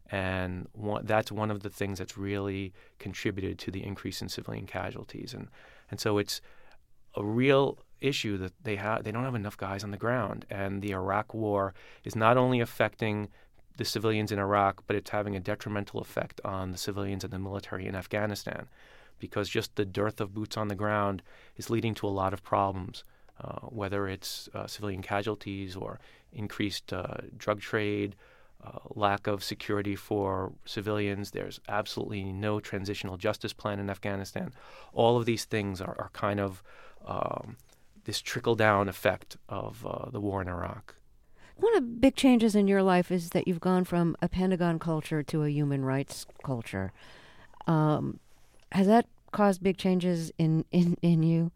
And one, that's one of the things that's really contributed to the increase in civilian casualties. And and so it's a real issue that they have. They don't have enough guys on the ground. And the Iraq War is not only affecting the civilians in Iraq, but it's having a detrimental effect on the civilians and the military in Afghanistan, because just the dearth of boots on the ground is leading to a lot of problems, uh, whether it's uh, civilian casualties or increased uh, drug trade, Uh, lack of security for civilians. There's absolutely no transitional justice plan in Afghanistan. All of these things are, are kind of um, this trickle-down effect of uh, the war in Iraq. One of the big changes in your life is that you've gone from a Pentagon culture to a human rights culture. Um, has that caused big changes in, in, in you?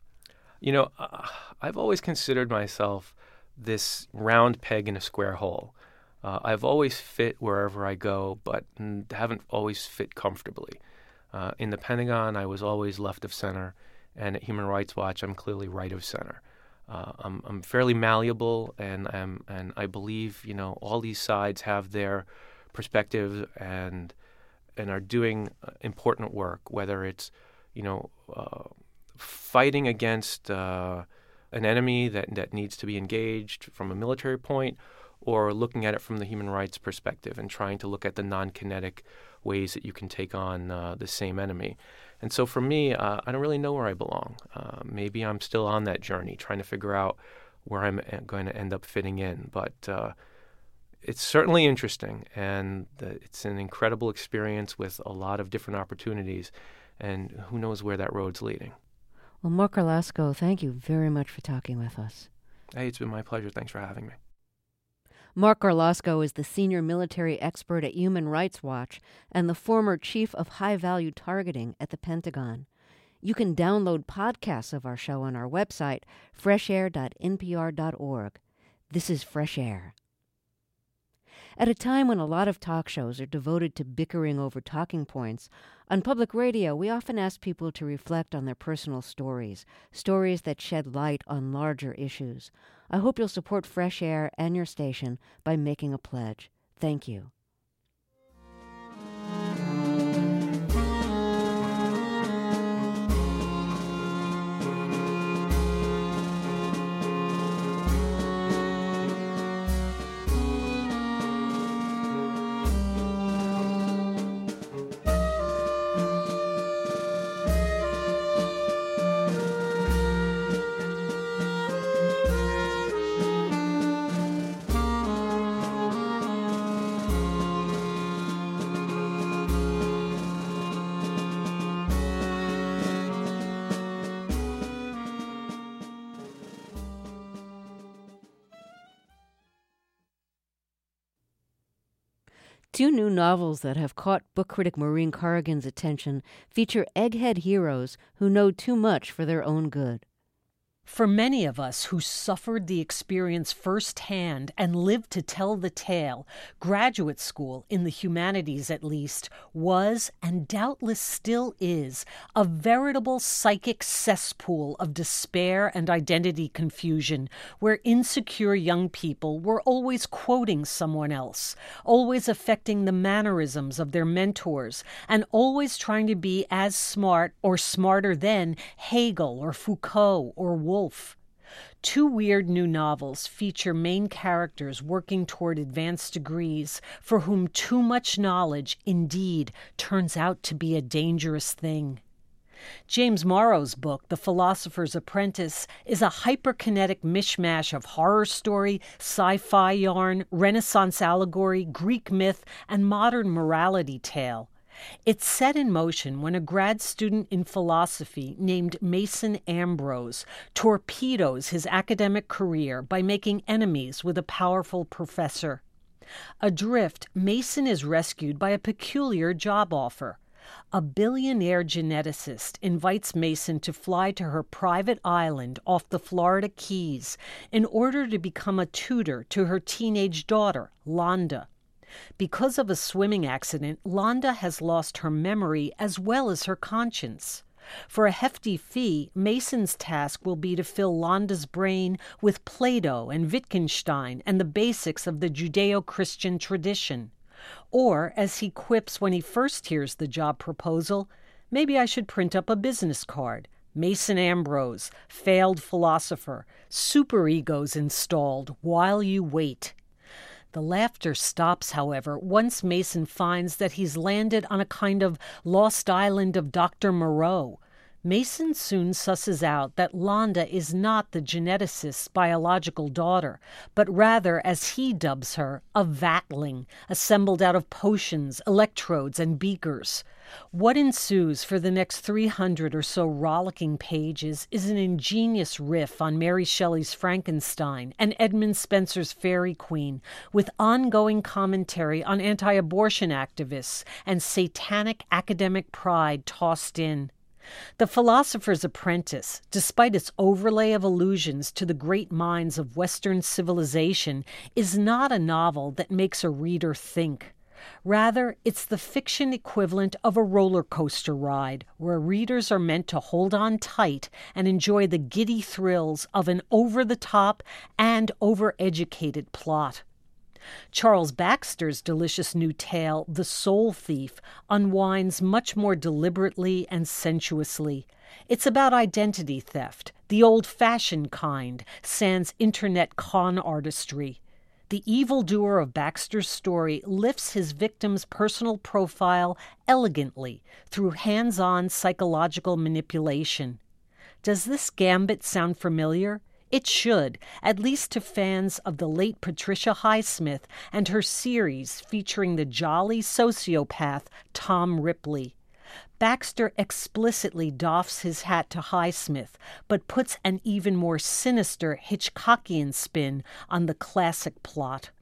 You know, uh, I've always considered myself this round peg in a square hole. Uh, I've always fit wherever I go, but haven't always fit comfortably. Uh, in the Pentagon, I was always left of center, and at Human Rights Watch, I'm clearly right of center. Uh, I'm, I'm fairly malleable, and I'm, and I believe, you know, all these sides have their perspectives and and are doing important work, whether it's, you know, uh, fighting against uh, an enemy that that needs to be engaged from a military point, or looking at it from the human rights perspective and trying to look at the non-kinetic ways that you can take on uh, the same enemy. And so for me, uh, I don't really know where I belong. Uh, maybe I'm still on that journey, trying to figure out where I'm going to end up fitting in. But uh, it's certainly interesting, and the, it's an incredible experience with a lot of different opportunities, and who knows where that road's leading. Well, Mark Orlazco, thank you very much for talking with us. Hey, it's been my pleasure. Thanks for having me. Mark Orlazco is the senior military expert at Human Rights Watch and the former chief of high-value targeting at the Pentagon. You can download podcasts of our show on our website, fresh air dot n p r dot org. This is Fresh Air. At a time when a lot of talk shows are devoted to bickering over talking points, on public radio we often ask people to reflect on their personal stories, stories that shed light on larger issues. I hope you'll support Fresh Air and your station by making a pledge. Thank you. Two new novels that have caught book critic Maureen Corrigan's attention feature egghead heroes who know too much for their own good. For many of us who suffered the experience firsthand and lived to tell the tale, graduate school, in the humanities at least, was, and doubtless still is, a veritable psychic cesspool of despair and identity confusion, where insecure young people were always quoting someone else, always affecting the mannerisms of their mentors, and always trying to be as smart or smarter than Hegel or Foucault or Wolfe. Two weird new novels feature main characters working toward advanced degrees for whom too much knowledge, indeed, turns out to be a dangerous thing. James Morrow's book, The Philosopher's Apprentice, is a hyperkinetic mishmash of horror story, sci-fi yarn, Renaissance allegory, Greek myth, and modern morality tale. It's set in motion when a grad student in philosophy named Mason Ambrose torpedoes his academic career by making enemies with a powerful professor. Adrift, Mason is rescued by a peculiar job offer. A billionaire geneticist invites Mason to fly to her private island off the Florida Keys in order to become a tutor to her teenage daughter, Londa. Because of a swimming accident, Londa has lost her memory as well as her conscience. For a hefty fee, Mason's task will be to fill Londa's brain with Plato and Wittgenstein and the basics of the Judeo-Christian tradition. Or, as he quips when he first hears the job proposal, maybe I should print up a business card. Mason Ambrose, failed philosopher, superegos installed while you wait. The laughter stops, however, once Mason finds that he's landed on a kind of lost island of Doctor Moreau. Mason soon susses out that Londa is not the geneticist's biological daughter, but rather, as he dubs her, a vatling, assembled out of potions, electrodes, and beakers. What ensues for the next three hundred or so rollicking pages is an ingenious riff on Mary Shelley's Frankenstein and Edmund Spenser's Fairy Queen, with ongoing commentary on anti-abortion activists and satanic academic pride tossed in. The Philosopher's Apprentice, despite its overlay of allusions to the great minds of Western civilization, is not a novel that makes a reader think. Rather, it's the fiction equivalent of a roller coaster ride, where readers are meant to hold on tight and enjoy the giddy thrills of an over-the-top and over-educated plot. Charles Baxter's delicious new tale, The Soul Thief, unwinds much more deliberately and sensuously. It's about identity theft, the old-fashioned kind, sans internet con artistry. The evildoer of Baxter's story lifts his victim's personal profile elegantly through hands-on psychological manipulation. Does this gambit sound familiar? It should, at least to fans of the late Patricia Highsmith and her series featuring the jolly sociopath Tom Ripley. Baxter explicitly doffs his hat to Highsmith, but puts an even more sinister Hitchcockian spin on the classic plot.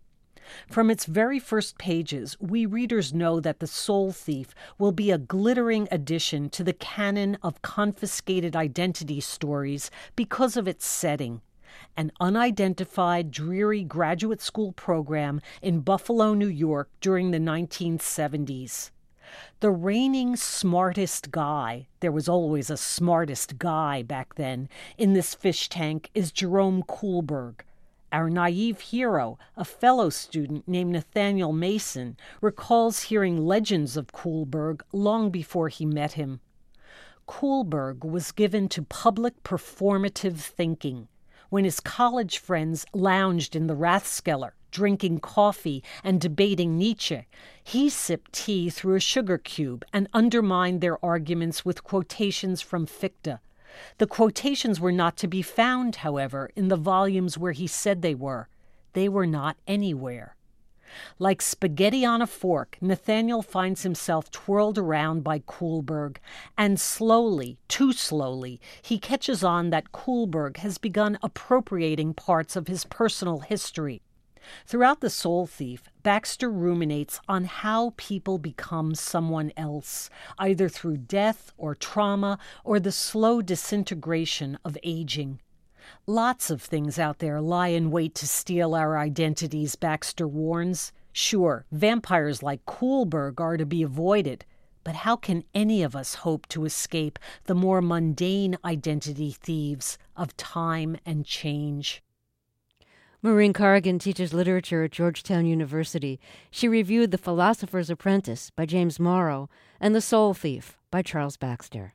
From its very first pages, we readers know that The Soul Thief will be a glittering addition to the canon of confiscated identity stories because of its setting. An unidentified, dreary graduate school program in Buffalo, New York during the nineteen seventies. The reigning smartest guy, there was always a smartest guy back then, in this fish tank is Jerome Kohlberg. Our naive hero, a fellow student named Nathaniel Mason, recalls hearing legends of Kohlberg long before he met him. Kohlberg was given to public performative thinking. When his college friends lounged in the Rathskeller, drinking coffee and debating Nietzsche, he sipped tea through a sugar cube and undermined their arguments with quotations from Fichte. The quotations were not to be found, however, in the volumes where he said they were. They were not anywhere. Like spaghetti on a fork, Nathaniel finds himself twirled around by Kohlberg, and slowly, too slowly, he catches on that Kohlberg has begun appropriating parts of his personal history. Throughout The Soul Thief, Baxter ruminates on how people become someone else, either through death or trauma or the slow disintegration of aging. Lots of things out there lie in wait to steal our identities, Baxter warns. Sure, vampires like Kohlberg are to be avoided, but how can any of us hope to escape the more mundane identity thieves of time and change? Maureen Corrigan teaches literature at Georgetown University. She reviewed The Philosopher's Apprentice by James Morrow and The Soul Thief by Charles Baxter.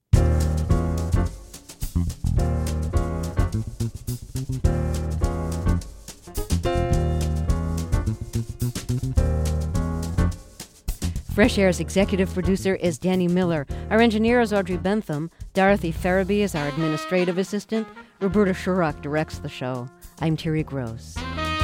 Fresh Air's executive producer is Danny Miller. Our engineer is Audrey Bentham. Dorothy Farabee is our administrative assistant. Roberta Shurock directs the show. I'm Terry Gross.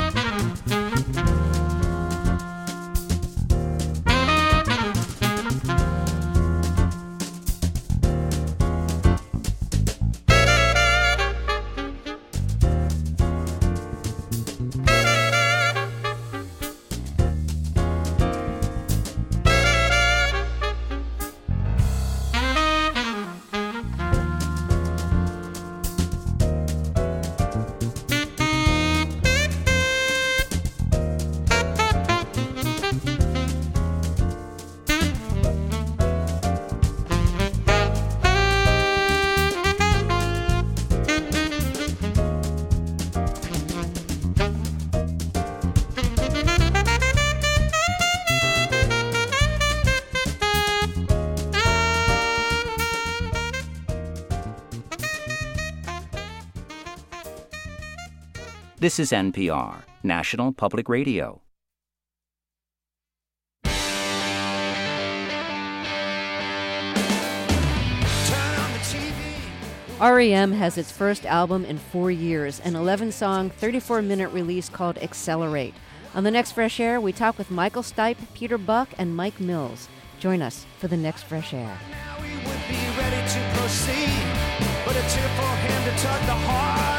This is N P R, National Public Radio. R E M has its first album in four years, an eleven-song, thirty-four minute release called Accelerate. On the next Fresh Air, we talk with Michael Stipe, Peter Buck, and Mike Mills. Join us for the next Fresh Air. Now we would be ready to proceed, but a tearful hand to tug the heart.